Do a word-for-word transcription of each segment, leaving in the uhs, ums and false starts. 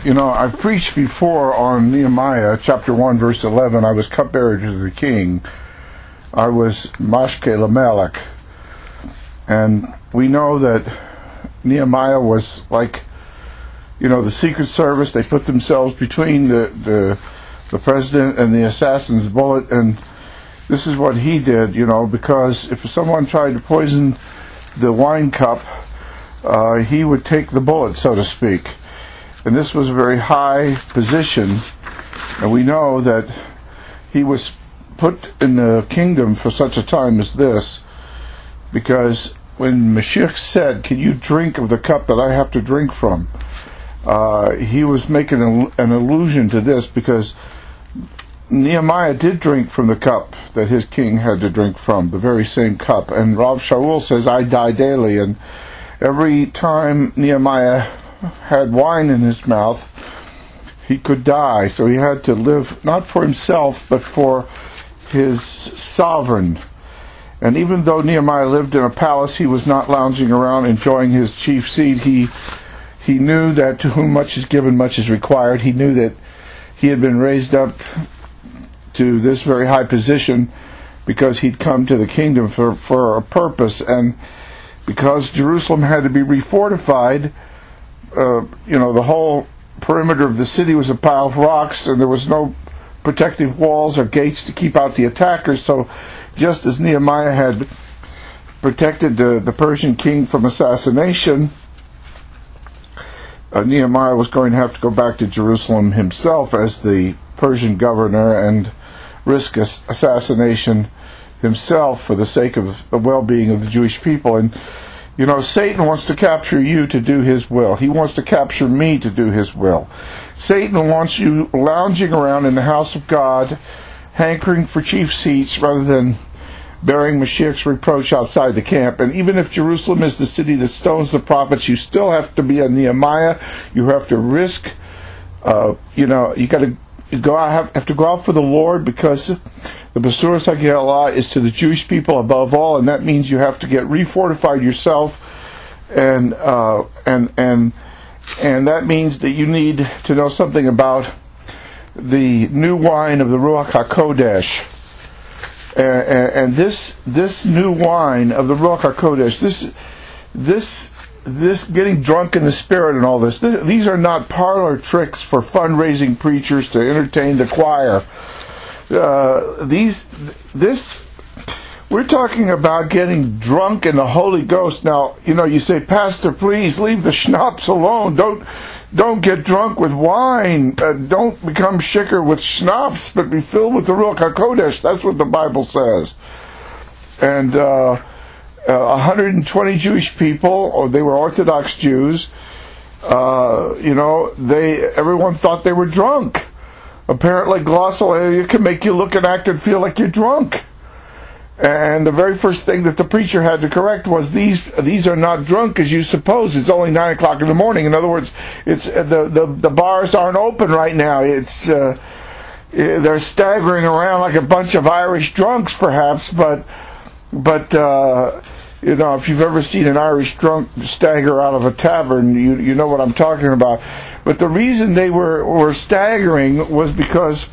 You know, I've preached before on Nehemiah chapter one verse eleven. I was cupbearer to the king. I was Mashke Lamelech. And we know that Nehemiah was like, you know, the Secret Service. They put themselves between the, the, the president and the assassin's bullet. And this is what he did, you know, because if someone tried to poison the wine cup, uh, he would take the bullet, so to speak. And this was a very high position, and we know that he was put in the kingdom for such a time as this, because when Mashiach said, "Can you drink of the cup that I have to drink from?" Uh, he was making an, an allusion to this, because Nehemiah did drink from the cup that his king had to drink from, the very same cup. And Rav Shaul says, "I die daily," and every time Nehemiah had wine in his mouth, he could die. So he had to live not for himself, but for his sovereign. And even though Nehemiah lived in a palace, he was not lounging around enjoying his chief seat. He he knew that to whom much is given, much is required. He knew that he had been raised up to this very high position because he'd come to the kingdom for, for a purpose. And because Jerusalem had to be refortified, Uh, you know, the whole perimeter of the city was a pile of rocks, and there was no protective walls or gates to keep out the attackers. So just as Nehemiah had protected the, the Persian king from assassination, uh, Nehemiah was going to have to go back to Jerusalem himself as the Persian governor and risk ass- assassination himself for the sake of the well-being of the Jewish people. And you know, Satan wants to capture you to do his will. He wants to capture me to do his will. Satan wants you lounging around in the house of God, hankering for chief seats rather than bearing Mashiach's reproach outside the camp. And even if Jerusalem is the city that stones the prophets, you still have to be a Nehemiah. You have to risk, uh, you know, you got to go out, have, have to go out for the Lord, because the Basuras HaGelah is to the Jewish people above all, and that means you have to get refortified yourself, and uh, and and and that means that you need to know something about the new wine of the Ruach HaKodesh, and, and, and this this new wine of the Ruach HaKodesh, this this this getting drunk in the Spirit and all this, th- these are not parlor tricks for fundraising preachers to entertain the choir. Uh, these, this, we're talking about getting drunk in the Holy Ghost. Now, you know, you say, "Pastor, please leave the schnapps alone. Don't, don't get drunk with wine. Uh, don't become shicker with schnapps, but be filled with the Ruach HaKodesh." That's what the Bible says. And uh, uh, one hundred twenty Jewish people, or they were Orthodox Jews, uh, you know, they everyone thought they were drunk. Apparently glossolalia can make you look and act and feel like you're drunk. And the very first thing that the preacher had to correct was, these these are not drunk as you suppose. It's only nine o'clock in the morning. In other words, it's the the, the bars aren't open right now. It's uh, they're staggering around like a bunch of Irish drunks, perhaps. But but uh, you know, if you've ever seen an Irish drunk stagger out of a tavern, you you know what I'm talking about. But the reason they were, were staggering was because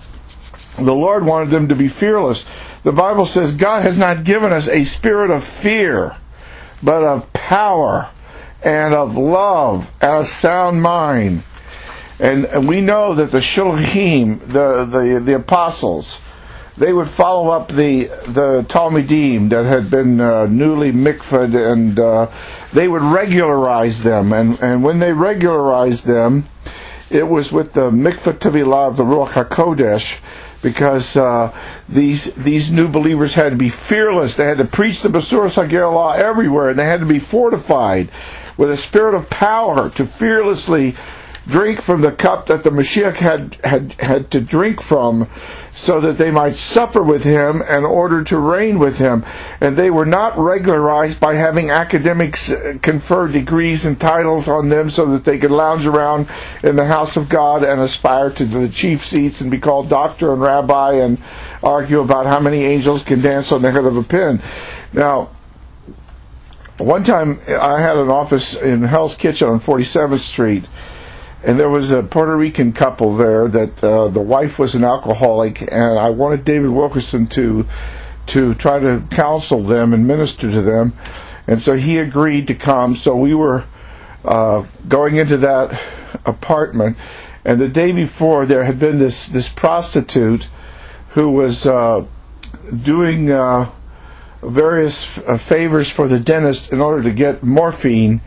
the Lord wanted them to be fearless. The Bible says God has not given us a spirit of fear, but of power and of love and a sound mind. And, and we know that the Shulchim, the, the, the apostles, they would follow up the the Talmidim that had been uh, newly mikvahed, and uh, they would regularize them. And, and when they regularized them, it was with the mikvah tevilah of the Ruach HaKodesh, because uh, these these new believers had to be fearless. They had to preach the Basuras HaGelah everywhere, and they had to be fortified with a spirit of power to fearlessly drink from the cup that the Mashiach had, had, had to drink from, so that they might suffer with him in order to reign with him. And they were not regularized by having academics confer degrees and titles on them so that they could lounge around in the house of God and aspire to the chief seats and be called doctor and rabbi and argue about how many angels can dance on the head of a pin. Now, one time I had an office in Hell's Kitchen on forty-seventh Street, and there was a Puerto Rican couple there that uh, the wife was an alcoholic, and I wanted David Wilkerson to to try to counsel them and minister to them, and so he agreed to come. So we were uh, going into that apartment, and the day before there had been this this prostitute who was uh, doing uh, various uh, favors for the dentist in order to get morphine,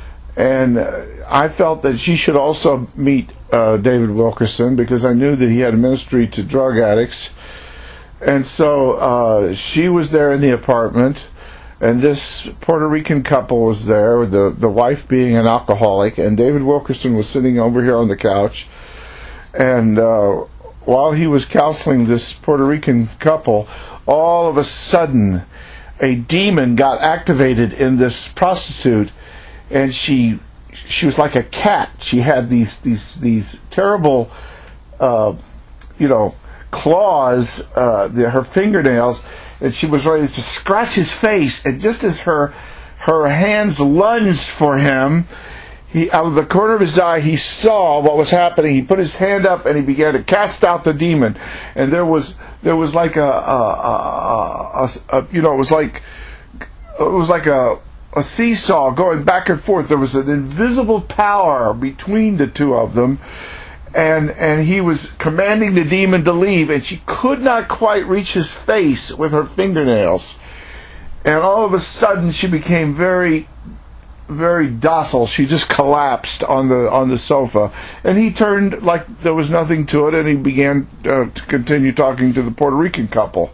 and uh, I felt that she should also meet uh, David Wilkerson because I knew that he had a ministry to drug addicts. And so uh, she was there in the apartment, and this Puerto Rican couple was there, the, the wife being an alcoholic, and David Wilkerson was sitting over here on the couch. And uh, while he was counseling this Puerto Rican couple, all of a sudden a demon got activated in this prostitute, and she she was like a cat. She had these these these terrible, uh, you know, claws, uh, the, her fingernails, and she was ready to scratch his face. And just as her her hands lunged for him, he, out of the corner of his eye, he saw what was happening. He put his hand up and he began to cast out the demon. And there was there was like a, a, a, a, a you know, it was like it was like a a seesaw going back and forth. There was an invisible power between the two of them. And and he was commanding the demon to leave, and she could not quite reach his face with her fingernails. And all of a sudden, she became very, very docile. She just collapsed on the on the sofa, and he turned like there was nothing to it, and he began uh, to continue talking to the Puerto Rican couple.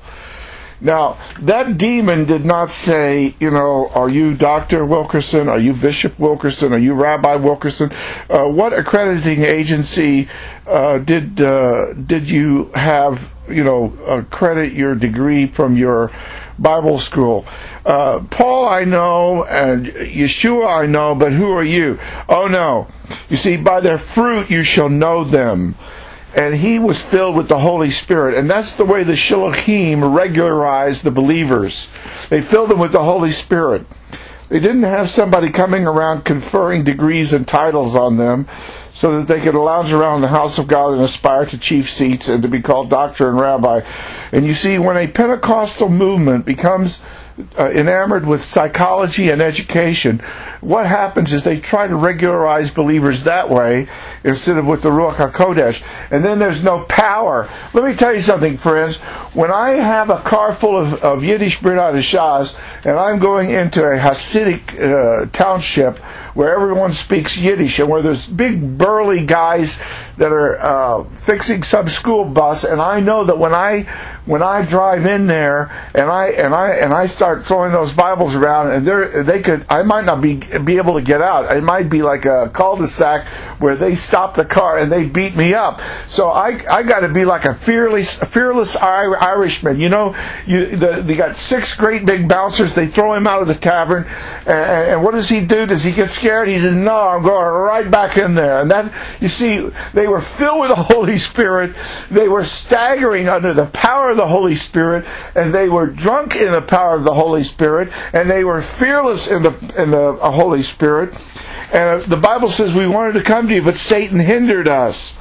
Now, that demon did not say, you know, are you Doctor Wilkerson? Are you Bishop Wilkerson? Are you Rabbi Wilkerson? Uh, what accrediting agency uh, did uh, did you have, you know, accredit your degree from your Bible school? Uh, Paul I know, and Yeshua I know, but who are you? Oh no. You see, by their fruit you shall know them. And he was filled with the Holy Spirit. And that's the way the Shilachim regularized the believers. They filled them with the Holy Spirit. They didn't have somebody coming around conferring degrees and titles on them so that they could lounge around the house of God and aspire to chief seats and to be called doctor and rabbi. And you see, when a Pentecostal movement becomes uh, enamored with psychology and education, what happens is they try to regularize believers that way instead of with the Ruach HaKodesh. And then there's no power. Let me tell you something, friends. When I have a car full of, of Yiddish Brit Hadashahs and I'm going into a Hasidic uh, township where everyone speaks Yiddish and where there's big burly guys that are uh, fixing some school bus, and I know that when I when I drive in there and I and I and I start throwing those Bibles around, and they they could I might not be be able to get out. It might be like a cul-de-sac where they stop the car and they beat me up. So I I got to be like a fearless fearless Irishman. You know, you the, they got six great big bouncers. They throw him out of the tavern, and, and what does he do? Does he get scared? He says, "No, I'm going right back in there." And that, you see, they were filled with the Holy Spirit. They were staggering under the power of the Holy Spirit, and they were drunk in the power of the Holy Spirit, and they were fearless in the in the uh, Holy Spirit. And uh, the Bible says we wanted to come to you, but Satan hindered us.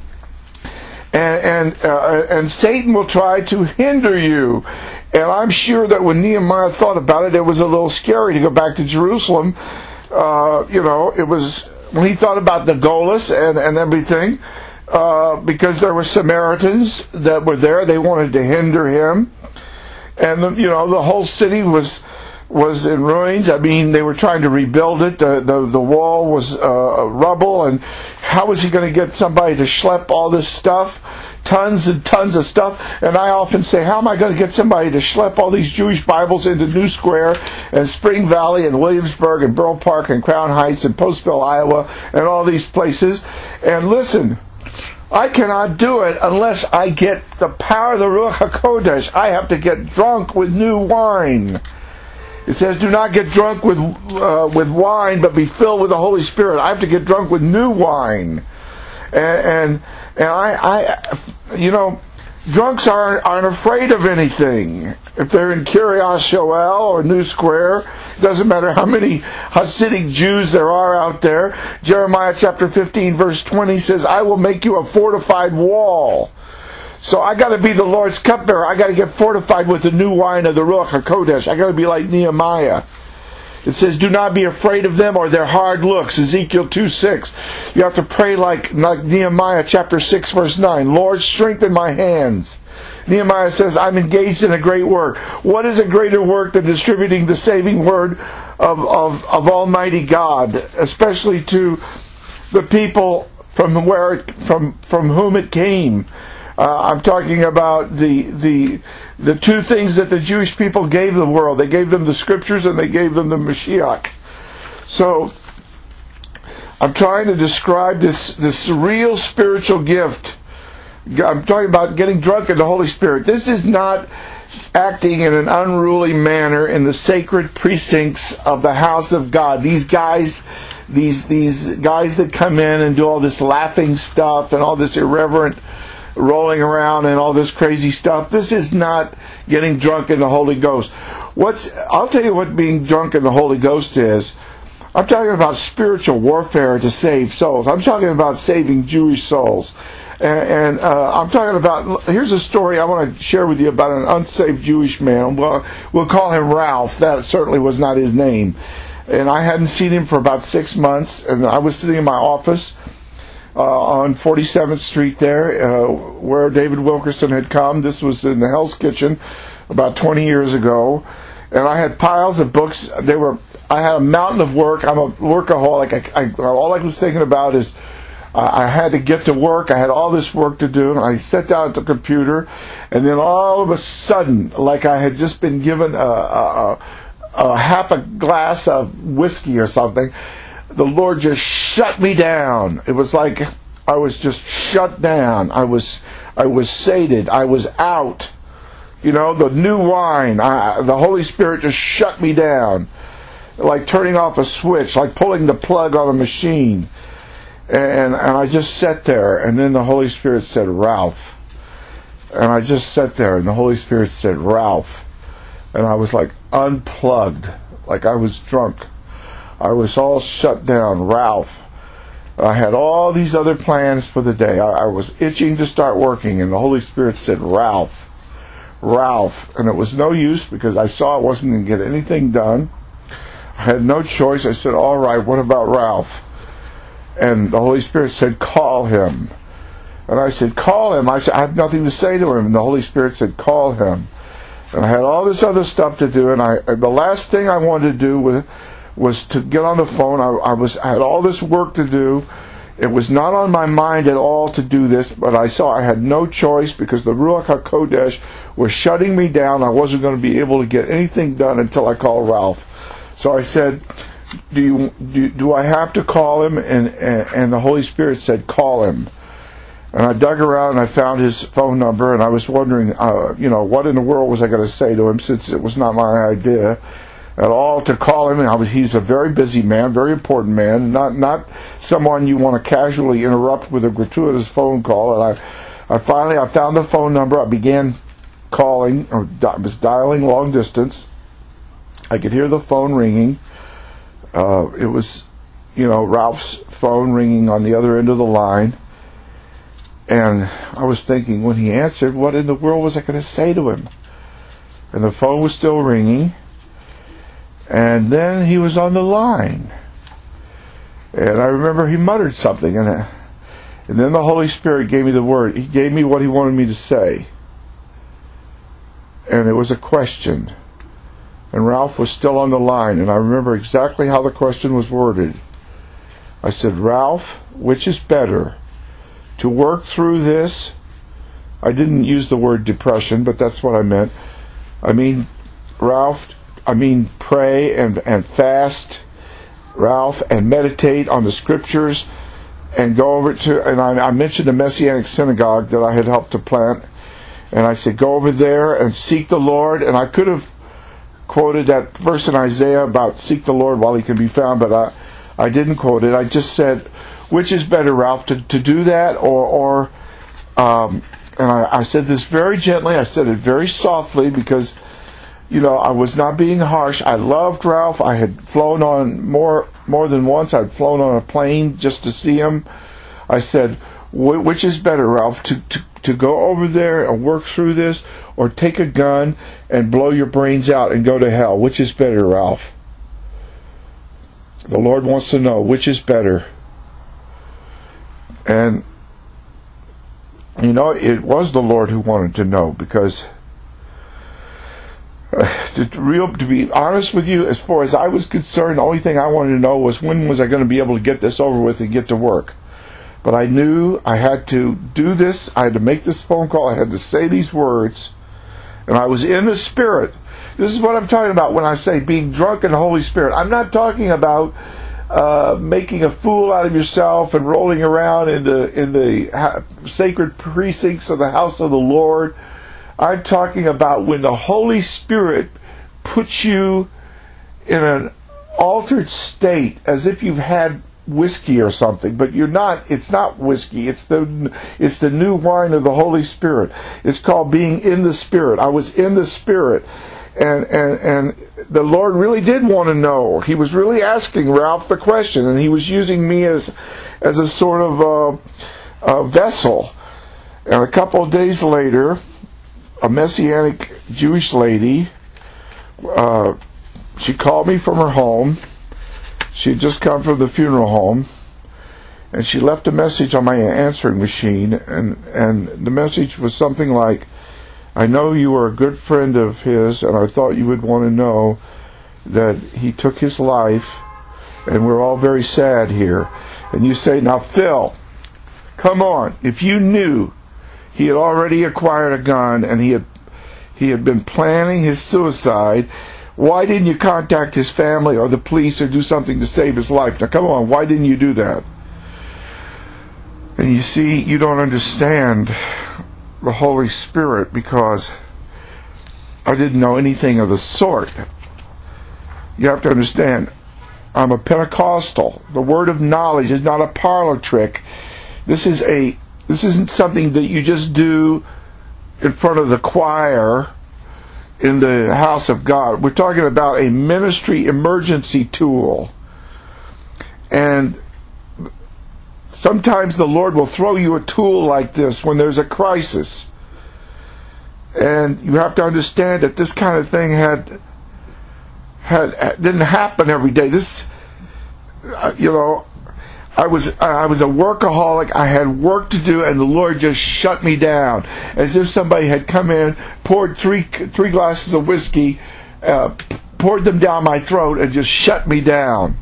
And and, uh, and Satan will try to hinder you. And I'm sure that when Nehemiah thought about it, it was a little scary to go back to Jerusalem. Uh, you know, it was when he thought about the Golas and, and everything, uh, because there were Samaritans that were there. They wanted to hinder him. And, you know, the whole city was was in ruins. I mean, they were trying to rebuild it. The the, the wall was uh, rubble. And how was he going to get somebody to schlep all this stuff? Tons and tons of stuff. And I often say, how am I going to get somebody to schlep all these Jewish Bibles into New Square and Spring Valley and Williamsburg and Borough Park and Crown Heights and Postville, Iowa, and all these places? And listen, I cannot do it unless I get the power of the Ruach HaKodesh. I have to get drunk with new wine. It says, do not get drunk with uh, with wine, but be filled with the Holy Spirit. I have to get drunk with new wine. And and, and I, I, you know, drunks aren't, aren't afraid of anything. If they're in Kiryas Shoel or New Square, it doesn't matter how many Hasidic Jews there are out there. Jeremiah chapter fifteen verse twenty says, I will make you a fortified wall. So I got to be the Lord's cupbearer. I got to get fortified with the new wine of the Ruach HaKodesh. I got to be like Nehemiah. It says, do not be afraid of them or their hard looks. Ezekiel two six. You have to pray like, like Nehemiah chapter six verse nine. Lord, strengthen my hands. Nehemiah says, I'm engaged in a great work. What is a greater work than distributing the saving word of, of, of Almighty God, especially to the people from where it, from from whom it came? Uh, I'm talking about the the the two things that the Jewish people gave the world. They gave them the scriptures and they gave them the Mashiach. So I'm trying to describe this this real spiritual gift. I'm talking about getting drunk in the Holy Spirit. This is not acting in an unruly manner in the sacred precincts of the house of God. These guys, these these guys that come in and do all this laughing stuff and all this irreverent rolling around and all this crazy stuff. This is not getting drunk in the Holy Ghost. What's I'll tell you what being drunk in the Holy Ghost is. I'm talking about spiritual warfare to save souls. I'm talking about saving Jewish souls. And, and uh, I'm talking about, here's a story I want to share with you about an unsaved Jewish man. Well, we'll call him Ralph. That certainly was not his name. And I hadn't seen him for about six months. And I was sitting in my office uh, on forty-seventh Street there, uh, where David Wilkerson had come. This was in the Hell's Kitchen about twenty years ago. And I had piles of books. They were, I had a mountain of work. I'm a workaholic. I, I, all I was thinking about is I had to get to work. I had all this work to do. And I sat down at the computer. And then all of a sudden, like I had just been given a, a, a, a half a glass of whiskey or something, the Lord just shut me down. It was like I was just shut down. I was I was sated. I was out. You know, the new wine. I, the Holy Spirit just shut me down. Like turning off a switch. Like pulling the plug on a machine. And, and I just sat there. And then the Holy Spirit said, Ralph. And I just sat there. And the Holy Spirit said, Ralph. And I was like unplugged. Like I was drunk. I was all shut down. Ralph. I had all these other plans for the day. I, I was itching to start working. And the Holy Spirit said, Ralph. Ralph. And it was no use because I saw I wasn't going to get anything done. I had no choice. I said, all right, what about Ralph? And the Holy Spirit said, call him. And I said, call him. I said, I have nothing to say to him. And the Holy Spirit said, call him. And I had all this other stuff to do. And I, the last thing I wanted to do was, was to get on the phone. I, I was, I had all this work to do. It was not on my mind at all to do this, but I saw I had no choice because the Ruach HaKodesh was shutting me down. I wasn't going to be able to get anything done until I called Ralph. So I said, do you do, do I have to call him? And, and and the Holy Spirit said, call him. And I dug around and I found his phone number, and I was wondering, uh, you know, what in the world was I going to say to him, since it was not my idea at all to call him. And I was, he's a very busy man, very important man, not not someone you want to casually interrupt with a gratuitous phone call. And I, I finally I found the phone number. I began calling, or I was dialing long distance. I could hear the phone ringing. Uh, it was, you know, Ralph's phone ringing on the other end of the line. And I was thinking, when he answered, what in the world was I going to say to him? And the phone was still ringing. And then he was on the line. And I remember he muttered something. And, uh, and then the Holy Spirit gave me the word. He gave me what he wanted me to say. And it was a question. And Ralph was still on the line. And I remember exactly how the question was worded. I said, Ralph, which is better? To work through this? I didn't use the word depression, but that's what I meant. I mean, Ralph, I mean pray and, and fast, Ralph, and meditate on the scriptures and go over to, and I, I mentioned the Messianic synagogue that I had helped to plant. And I said, go over there and seek the Lord. And I could have quoted that verse in Isaiah about seek the Lord while he can be found, but I, I didn't quote it. I just said, which is better, Ralph, to, to do that or, or um, and I, I said this very gently. I said it very softly because, you know, I was not being harsh. I loved Ralph. I had flown on more more than once. I'd flown on a plane just to see him. I said, which is better, Ralph, to, to, to go over there and work through this, or take a gun and blow your brains out and go to hell? Which is better, Ralph? The Lord wants to know, which is better? And, you know, it was the Lord who wanted to know, because uh, to, real, to be honest with you, as far as I was concerned, the only thing I wanted to know was, when was I going to be able to get this over with and get to work? But I knew I had to do this. I had to make this phone call. I had to say these words. And I was in the Spirit. This is what I'm talking about when I say being drunk in the Holy Spirit. I'm not talking about uh, making a fool out of yourself and rolling around in the, in the ha- sacred precincts of the house of the Lord. I'm talking about when the Holy Spirit puts you in an altered state, as if you've had whiskey or something, but you're not. It's not whiskey. It's the it's the new wine of the Holy Spirit. It's called being in the Spirit. I was in the Spirit, and and and the Lord really did want to know. He was really asking Ralph the question, and He was using me as as a sort of uh, a vessel. And a couple of days later, a Messianic Jewish lady, uh, she called me from her home. She had just come from the funeral home, and she left a message on my answering machine, and, and the message was something like, I know you are a good friend of his, and I thought you would want to know that he took his life, and we're all very sad here. And you say, now Phil, come on, if you knew he had already acquired a gun, and he had he had been planning his suicide, why didn't you contact his family or the police or do something to save his life? Now come on, why didn't you do that? And you see, you don't understand the Holy Spirit, because I didn't know anything of the sort. You have to understand, I'm a Pentecostal. The word of knowledge is not a parlor trick. This is a this isn't something that you just do in front of the choir in the house of God. We're talking about a ministry emergency tool. And sometimes the Lord will throw you a tool like this when there's a crisis. And you have to understand that this kind of thing had had didn't happen every day. This, you know, I was I was a workaholic. I had work to do, and the Lord just shut me down, as if somebody had come in, poured three three glasses of whiskey, uh, poured them down my throat, and just shut me down.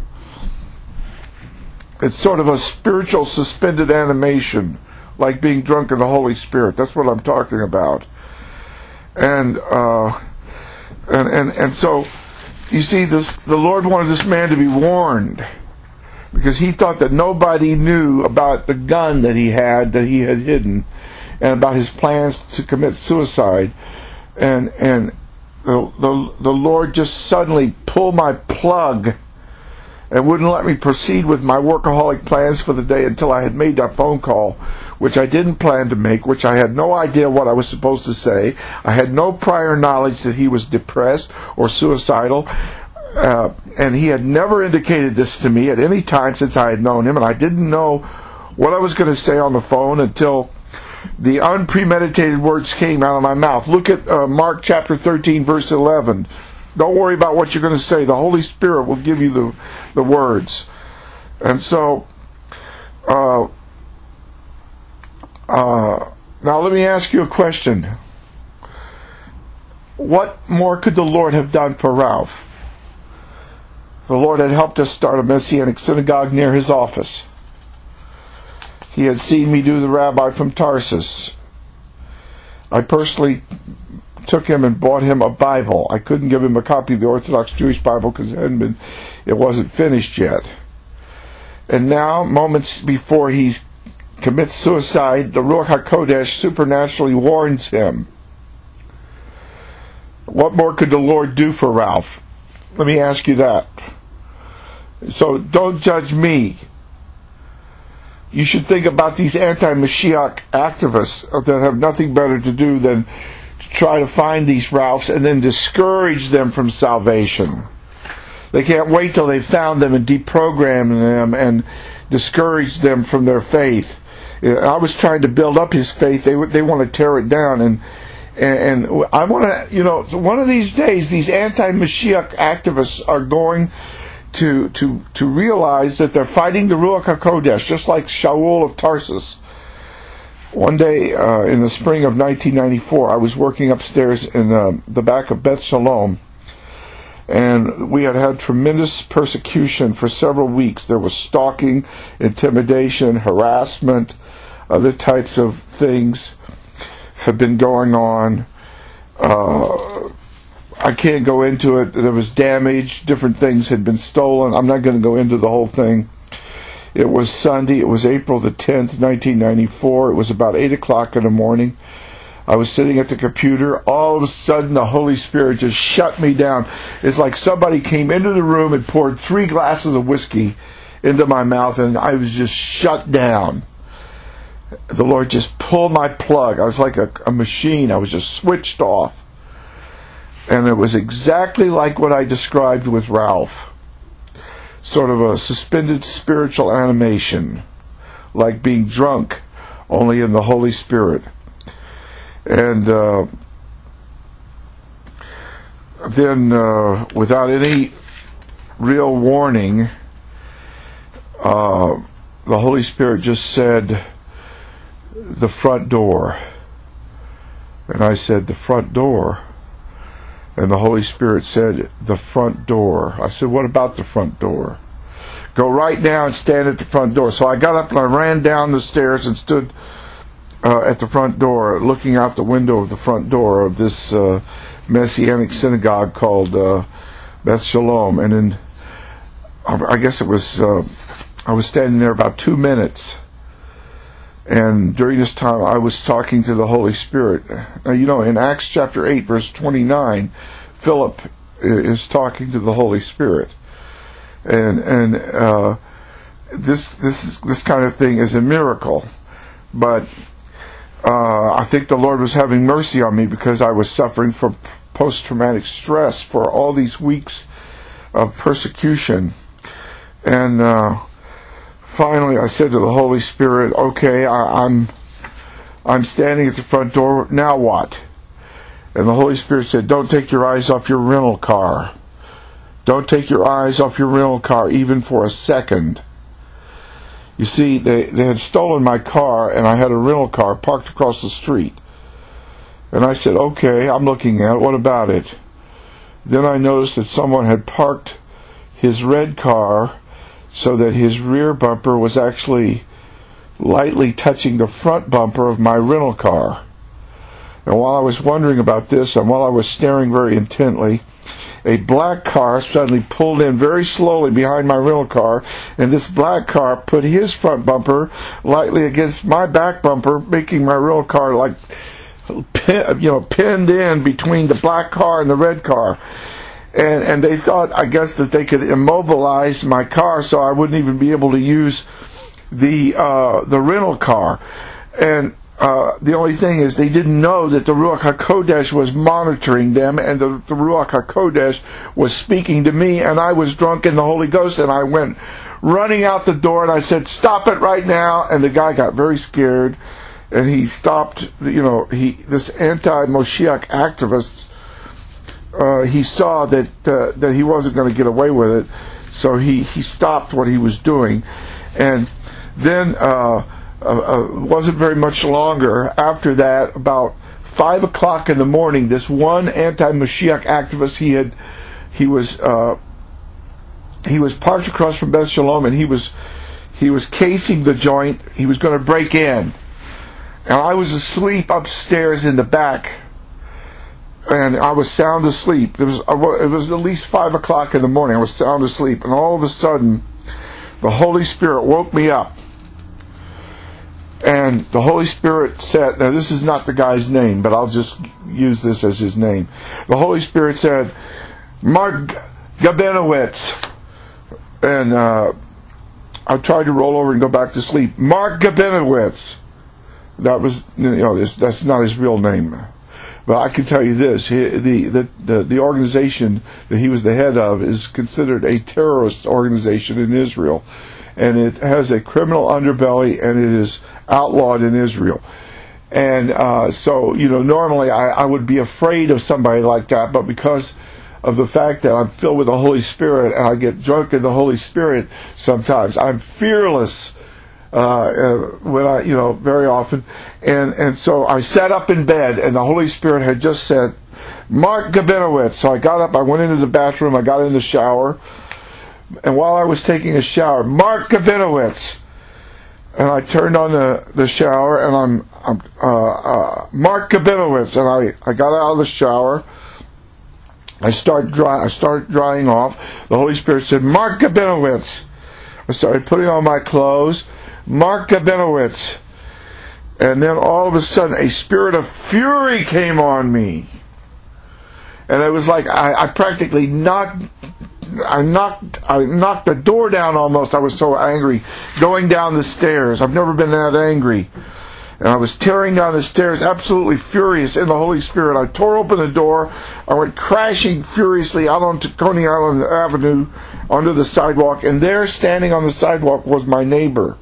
It's sort of a spiritual suspended animation, like being drunk in the Holy Spirit. That's what I'm talking about. And uh, and and and so, you see, this the Lord wanted this man to be warned, because he thought that nobody knew about the gun that he had, that he had hidden, and about his plans to commit suicide. And and the the, the Lord just suddenly pulled my plug and wouldn't let me proceed with my workaholic plans for the day until I had made that phone call, which I didn't plan to make, which I had no idea what I was supposed to say. I had no prior knowledge that he was depressed or suicidal. Uh, and he had never indicated this to me at any time since I had known him, and I didn't know what I was going to say on the phone until the unpremeditated words came out of my mouth. Look at uh, Mark chapter thirteen, verse eleven. Don't worry about what you're going to say. The Holy Spirit will give you the, the words. And so, uh, uh, now let me ask you a question. What more could the Lord have done for Ralph? The Lord had helped us start a Messianic synagogue near his office. He had seen me do the rabbi from Tarsus. I personally took him and bought him a Bible. I couldn't give him a copy of the Orthodox Jewish Bible because it hadn't been, it wasn't finished yet. And now, moments before he commits suicide, the Ruach HaKodesh supernaturally warns him. What more could the Lord do for Ralph? Let me ask you that. So don't judge me. you should think about these anti-Mashiach activists that have nothing better to do than to try to find these Ralphs and then discourage them from salvation. They can't wait till they've found them and deprogrammed them and discouraged them from their faith. I was trying to build up his faith. They they want to tear it down, and and, and I want to, you know, one of these days, these anti-Mashiach activists are going to to to realize that they're fighting the Ruach HaKodesh, just like Shaul of Tarsus. One day uh, in the spring of nineteen ninety-four, I was working upstairs in uh, the back of Beth Shalom. And we had had tremendous persecution for several weeks. There was stalking, intimidation, harassment, other types of things have been going on. Uh, I can't go into it. There was damage. Different things had been stolen. I'm not going to go into the whole thing. It was Sunday. It was April the tenth, nineteen ninety-four. It was about eight o'clock in the morning. I was sitting at the computer. All of a sudden, the Holy Spirit just shut me down. It's like somebody came into the room and poured three glasses of whiskey into my mouth, and I was just shut down. The Lord just pulled my plug. I was like a, a machine. I was just switched off. And it was exactly like what I described with Ralph. Sort of a suspended spiritual animation. Like being drunk, only in the Holy Spirit. And uh, then, uh, without any real warning, uh, the Holy Spirit just said, the front door. And I said, the front door? And the Holy Spirit said, the front door. I said, what about the front door? Go right now and stand at the front door. So I got up and I ran down the stairs and stood Uh, at the front door, looking out the window of the front door of this uh, Messianic synagogue called uh, Beth Shalom. And in, I guess it was, uh, I was standing there about two minutes. And during this time, I was talking to the Holy Spirit. Now, you know, in Acts chapter eight, verse twenty-nine, Philip is talking to the Holy Spirit. And and uh, this this this kind of thing is a miracle. But Uh, I think the Lord was having mercy on me because I was suffering from post-traumatic stress for all these weeks of persecution. And uh, finally I said to the Holy Spirit, okay, I, I'm I'm standing at the front door, now what? And the Holy Spirit said, don't take your eyes off your rental car. Don't take your eyes off your rental car even for a second. You see, they, they had stolen my car, and I had a rental car parked across the street. And I said, okay, I'm looking at it. What about it? Then I noticed that someone had parked his red car so that his rear bumper was actually lightly touching the front bumper of my rental car. And while I was wondering about this, and while I was staring very intently, a black car suddenly pulled in very slowly behind my rental car, and this black car put his front bumper lightly against my back bumper, making my rental car like, you know, pinned in between the black car and the red car. And and they thought, I guess, that they could immobilize my car so I wouldn't even be able to use the uh, the rental car. And Uh, the only thing is they didn't know that the Ruach HaKodesh was monitoring them, and the, the Ruach HaKodesh was speaking to me, and I was drunk in the Holy Ghost, and I went running out the door, and I said, stop it right now. And the guy got very scared, and he stopped. You know, he this anti-Moshiach activist, uh, he saw that uh, that he wasn't going to get away with it, so he, he stopped what he was doing. And then uh Uh, uh, wasn't very much longer after that, about five o'clock in the morning, this one anti-Mashiach activist, he had he was uh, he was parked across from Beth Shalom, and he was he was casing the joint. He was going to break in, and I was asleep upstairs in the back, and I was sound asleep. It was it was at least five o'clock in the morning. I was sound asleep, and all of a sudden, the Holy Spirit woke me up. And the Holy Spirit said, now this is not the guy's name, but I'll just use this as his name. The Holy Spirit said, Mark Gabenowitz. And uh, I tried to roll over and go back to sleep. Mark Gabinowitz. That was, you know, that's not his real name. But I can tell you this, he, the, the, the, the organization that he was the head of is considered a terrorist organization in Israel. And it has a criminal underbelly, and it is outlawed in Israel. And uh, so, you know, normally I, I would be afraid of somebody like that, but because of the fact that I'm filled with the Holy Spirit and I get drunk in the Holy Spirit sometimes, I'm fearless uh, uh, when I, you know, very often. And, and so I sat up in bed, and the Holy Spirit had just said, Mark Gabinowitz. So I got up, I went into the bathroom, I got in the shower, and while I was taking a shower, Mark Gabinowitz. And I turned on the, the shower, and I'm, I'm uh, uh, Mark Gabinowitz, and I, I got out of the shower. I start dry, I start drying off. The Holy Spirit said, Mark Gabinowitz. I started putting on my clothes. Mark Gabinowitz. And then all of a sudden, a spirit of fury came on me. And it was like I, I practically knocked I knocked I knocked the door down almost. I was so angry going down the stairs. I've never been that angry. And I was tearing down the stairs, absolutely furious in the Holy Spirit. I tore open the door. I went crashing furiously out onto Coney Island Avenue onto the sidewalk. And there, standing on the sidewalk, was my neighbor.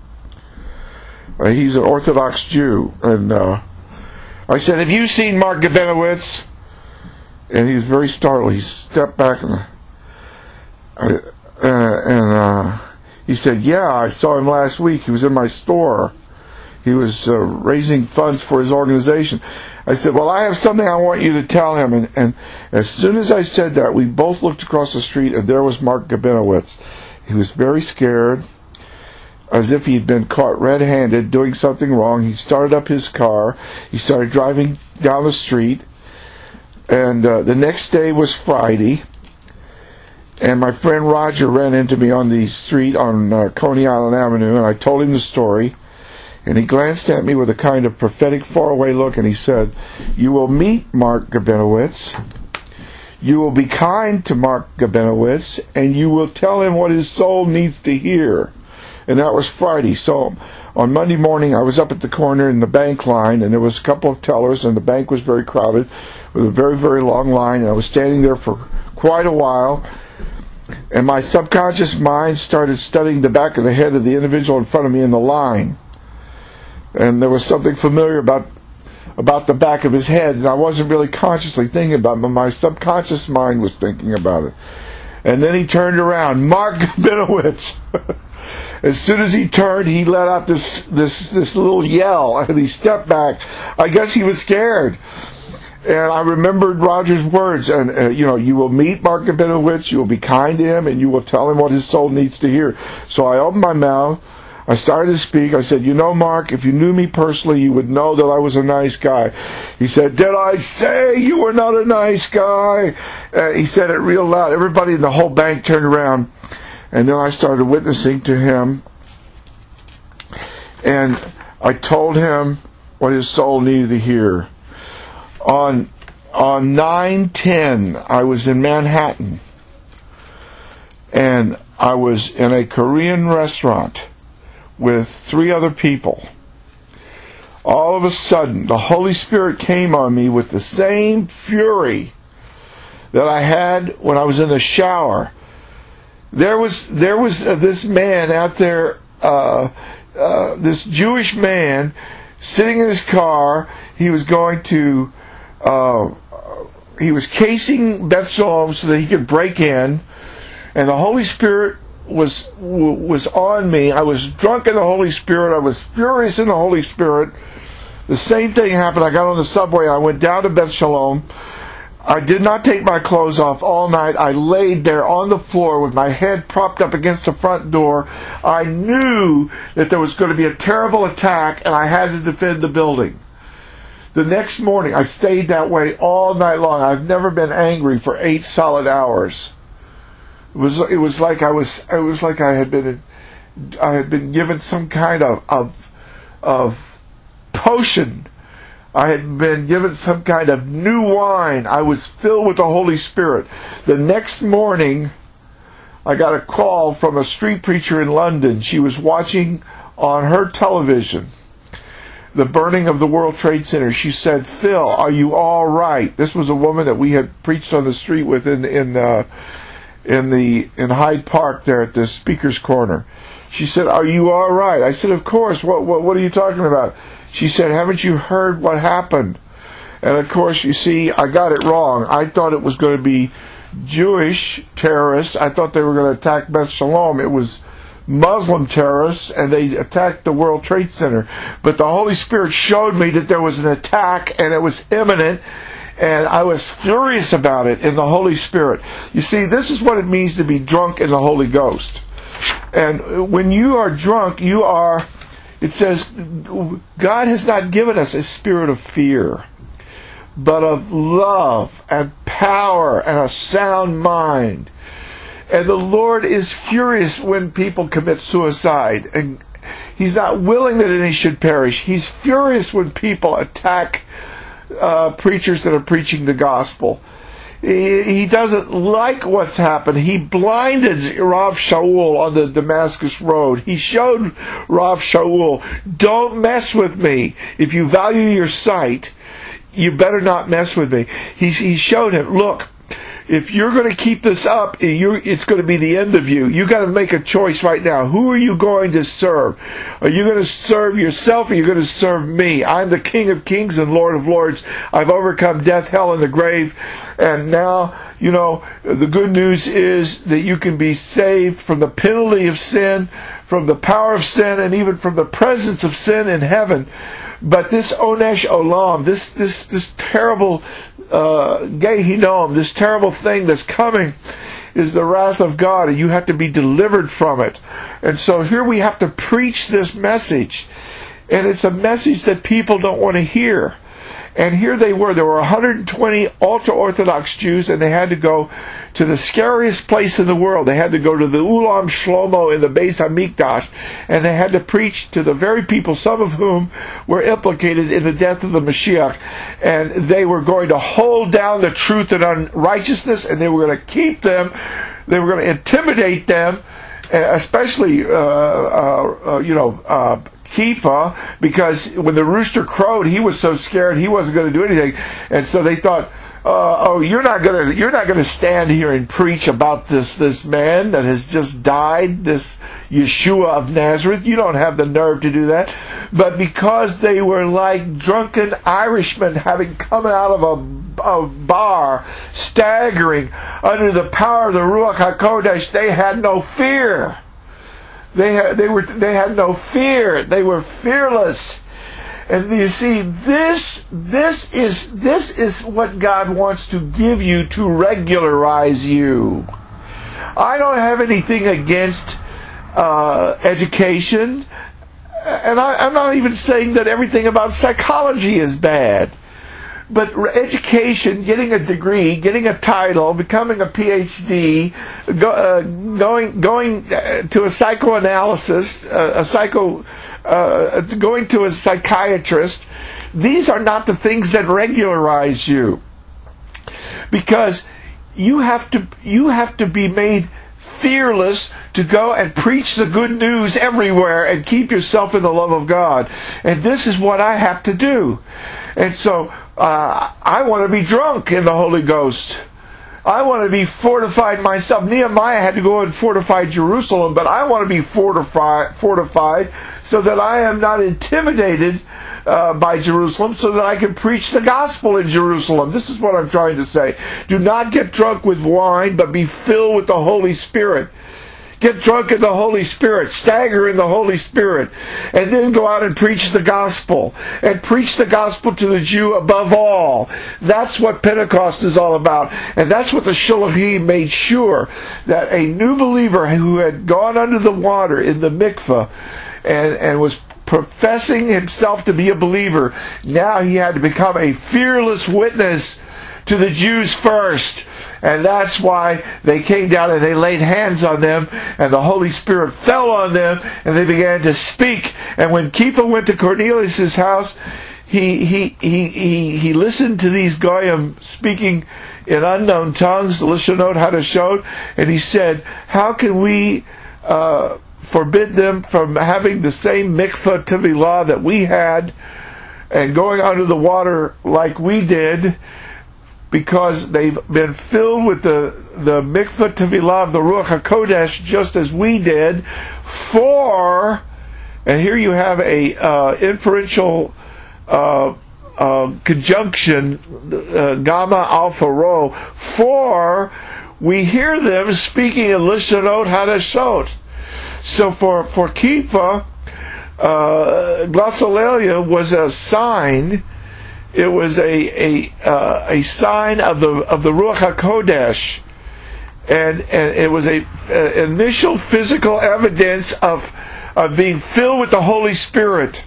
Uh, he's an Orthodox Jew. And uh, I said, have you seen Mark Gabinowitz? And he was very startled. He stepped back and... Uh, and uh, he said, yeah, I saw him last week. He was in my store. He was uh, raising funds for his organization. I said, well, I have something I want you to tell him. And, and as soon as I said that, we both looked across the street, and there was Mark Gabinowitz. He was very scared, as if he'd been caught red-handed doing something wrong. He started up his car. He started driving down the street. And uh, the next day was Friday. And my friend Roger ran into me on the street on uh, Coney Island Avenue, and I told him the story. And he glanced at me with a kind of prophetic faraway look, and he said, you will meet Mark Gabinowitz. You will be kind to Mark Gabinowitz, and you will tell him what his soul needs to hear. And that was Friday. So on Monday morning, I was up at the corner in the bank line, and there was a couple of tellers, and the bank was very crowded with a very, very long line. And I was standing there for quite a while. And my subconscious mind started studying the back of the head of the individual in front of me in the line. And there was something familiar about about the back of his head, and I wasn't really consciously thinking about it, but my subconscious mind was thinking about it. And then he turned around, Mark Gabinowitz. As soon as he turned, he let out this this this little yell, and he stepped back. I guess he was scared. And I remembered Roger's words, and uh, you know, you will meet Mark Gabinowitz, you will be kind to him, and you will tell him what his soul needs to hear. So I opened my mouth, I started to speak, I said, you know, Mark, if you knew me personally, you would know that I was a nice guy. He said, did I say you were not a nice guy? Uh, he said it real loud. Everybody in the whole bank turned around, and then I started witnessing to him, and I told him what his soul needed to hear. On on nine ten, I was in Manhattan, and I was in a Korean restaurant with three other people. All of a sudden, the Holy Spirit came on me with the same fury that I had when I was in the shower. There was there was uh, this man out there, uh, uh, this Jewish man, sitting in his car. He was going to Uh, he was casing Beth Shalom so that he could break in, and the Holy Spirit was was on me. I was drunk in the Holy Spirit. I was furious in the Holy Spirit. The same thing happened. I got on the subway. I went down to Beth Shalom. I did not take my clothes off all night. I laid there on the floor with my head propped up against the front door. I knew that there was going to be a terrible attack, and I had to defend the building. The next morning, I stayed that way all night long. I've never been angry for eight solid hours. It was it was like I was it was like I had been I had been given some kind of of, of potion. I had been given some kind of new wine. I was filled with the Holy Spirit. The next morning, I got a call from a street preacher in London. She was watching on her television the burning of the World Trade Center. She said, "Phil, are you all right?" This was a woman that we had preached on the street with in in uh, in the in Hyde Park there at the Speaker's Corner. She said, "Are you all right?" I said, "Of course. What what what are you talking about?" She said, "Haven't you heard what happened?" And of course, you see, I got it wrong. I thought it was going to be Jewish terrorists. I thought they were going to attack Beth Shalom. It was Muslim terrorists, and they attacked the World Trade Center. But the Holy Spirit showed me that there was an attack, and it was imminent, and I was furious about it in the Holy Spirit. You see, this is what it means to be drunk in the Holy Ghost. And when you are drunk, you are, it says, God has not given us a spirit of fear, but of love and power and a sound mind. And the Lord is furious when people commit suicide. And He's not willing that any should perish. He's furious when people attack uh, preachers that are preaching the gospel. He, he doesn't like what's happened. He blinded Rav Shaul on the Damascus Road. He showed Rav Shaul, don't mess with me. If you value your sight, you better not mess with me. He, he showed him, look, if you're going to keep this up, you're, it's going to be the end of you. You got to make a choice right now. Who are you going to serve? Are you going to serve yourself, or are you going to serve me? I'm the King of Kings and Lord of Lords. I've overcome death, hell, and the grave. And now, you know, the good news is that you can be saved from the penalty of sin, from the power of sin, and even from the presence of sin in heaven. But this Onesh Olam, this this this terrible uh, Gehinnom, this terrible thing that's coming, is the wrath of God, and you have to be delivered from it. And so here we have to preach this message, and it's a message that people don't want to hear. And here they were. There were one hundred twenty ultra-Orthodox Jews, and they had to go to the scariest place in the world. They had to go to the Ulam Shlomo in the Beis HaMikdash, and they had to preach to the very people, some of whom were implicated in the death of the Mashiach. And they were going to hold down the truth and unrighteousness, and they were going to keep them, they were going to intimidate them, especially, uh, uh, uh, you know, uh, Kepha, because when the rooster crowed, he was so scared he wasn't going to do anything, and so they thought, uh, "Oh, you're not going to, you're not going to stand here and preach about this this man that has just died, this Yeshua of Nazareth. You don't have the nerve to do that." But because they were like drunken Irishmen having come out of a, a bar, staggering under the power of the Ruach HaKodesh, they had no fear. They had, they were, they had no fear. They were fearless. And you see, this, this is, this is what God wants to give you to regularize you. I don't have anything against uh, education, and I, I'm not even saying that everything about psychology is bad. But education, getting a degree, getting a title, becoming a P H D, go, uh, going going to a psychoanalysis, uh, a psycho, uh, going to a psychiatrist, these are not the things that regularize you, because you have to you have to be made fearless to go and preach the good news everywhere and keep yourself in the love of God. And this is what I have to do. And so uh, I want to be drunk in the Holy Ghost. I want to be fortified myself. Nehemiah had to go and fortify Jerusalem, but I want to be fortified, fortified so that I am not intimidated uh, by Jerusalem, so that I can preach the gospel in Jerusalem. This is what I'm trying to say. Do not get drunk with wine, but be filled with the Holy Spirit. Get drunk in the Holy Spirit, stagger in the Holy Spirit, and then go out and preach the gospel. And preach the gospel to the Jew above all. That's what Pentecost is all about. And that's what the Shulachim made sure, that a new believer who had gone under the water in the mikveh and, and was professing himself to be a believer, now he had to become a fearless witness to the Jews first. And that's why they came down and they laid hands on them, and the Holy Spirit fell on them, and they began to speak. And when Kepha went to Cornelius' house, he he he he he listened to these goyim speaking in unknown tongues, Lishonot Hadashot, and he said, "How can we uh, forbid them from having the same mikvah tevilah that we had and going under the water like we did?" Because they've been filled with the, the mikvah tevilah of the Ruach HaKodesh just as we did. For, and here you have a uh, inferential uh, uh, conjunction, uh, gamma alpha rho, for we hear them speaking in Lishonot Hadashot. So for, for Kippur, uh, glossolalia was a sign. It was a a uh, a sign of the of the Ruach HaKodesh, and and it was a, a initial physical evidence of of being filled with the Holy Spirit.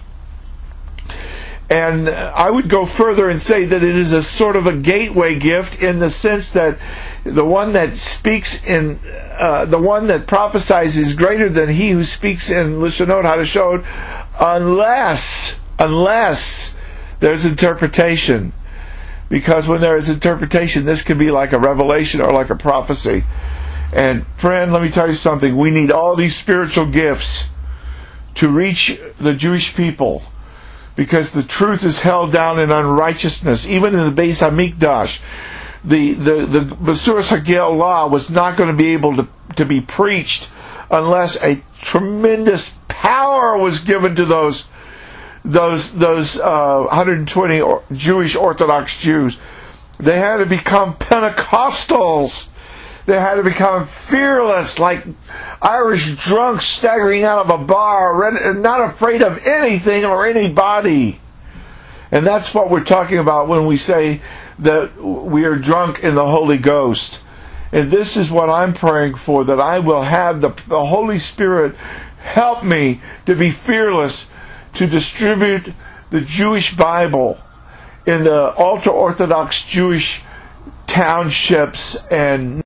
And I would go further and say that it is a sort of a gateway gift, in the sense that the one that speaks in uh, the one that prophesies is greater than he who speaks in Lishonot Hadashot, unless unless there's interpretation. Because when there is interpretation, this can be like a revelation or like a prophecy. And friend, let me tell you something. We need all these spiritual gifts to reach the Jewish people, because the truth is held down in unrighteousness. Even in the Beis Hamikdash, the the the Besuras HaGeolah was not going to be able to to be preached unless a tremendous power was given to those those those uh, one hundred twenty Jewish Orthodox Jews. They had to become Pentecostals. They had to become fearless, like Irish drunks staggering out of a bar, not afraid of anything or anybody. And that's what we're talking about when we say that we are drunk in the Holy Ghost. And this is what I'm praying for, that I will have the, the Holy Spirit help me to be fearless, to distribute the Jewish Bible in the ultra-Orthodox Jewish townships and